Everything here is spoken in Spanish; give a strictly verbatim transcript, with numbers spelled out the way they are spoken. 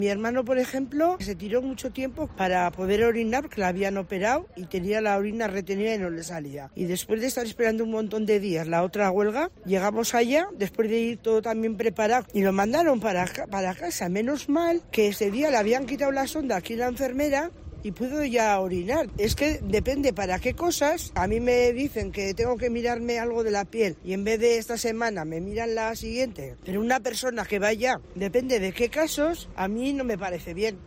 Mi hermano, por ejemplo, se tiró mucho tiempo para poder orinar porque la habían operado y tenía la orina retenida y no le salía. Y después de estar esperando un montón de días la otra huelga, llegamos allá, después de ir todo también preparado, y lo mandaron para, para casa. Menos mal que ese día le habían quitado la sonda aquí la enfermera y puedo ya orinar. Es que depende para qué cosas. A mí me dicen que tengo que mirarme algo de la piel y en vez de esta semana me miran la siguiente. Pero una persona que vaya, depende de qué casos, a mí no me parece bien.